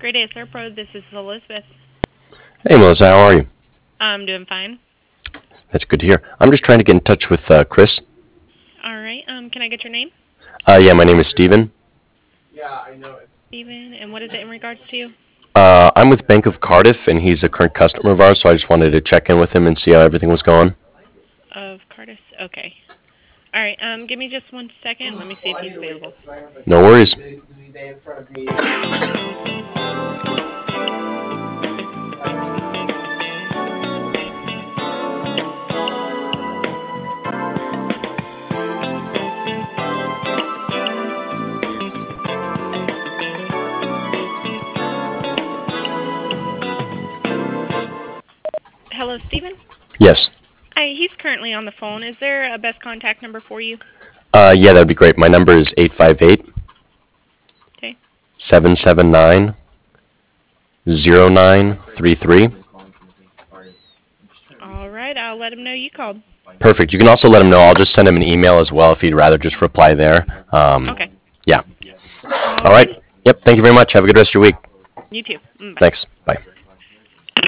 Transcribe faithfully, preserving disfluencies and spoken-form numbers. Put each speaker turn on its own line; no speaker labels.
Great Day Serpro. This is Elizabeth.
Hey, Melissa, how are you?
I'm doing fine.
That's good to hear. I'm just trying to get in touch with uh, Chris.
All right. Um, can I get your name?
Uh, yeah, my name is Steven.
Steven. And what is it in regards to?
Uh, I'm with Bank of Cardiff, and he's a current customer of ours, so I just wanted to check in with him and see how everything was going.
Of Cardiff. Okay. All right. Um, give me just one second. Let me see if he's available.
No worries.
Hello, Steven?
Yes.
Hi, he's currently on the phone. Is there a best contact number for you?
Uh, yeah, that'd be great. My number is eight five eight,
Okay.
seven seven nine, zero nine three three.
All right. I'll let him know you called.
Perfect. You can also let him know. I'll just send him an email as well if he'd rather just reply there. Um,
Okay.
Yeah.
All
All right. Yep. Thank you very much. Have a good rest of your week.
You too. Mm, bye.
Thanks. Bye.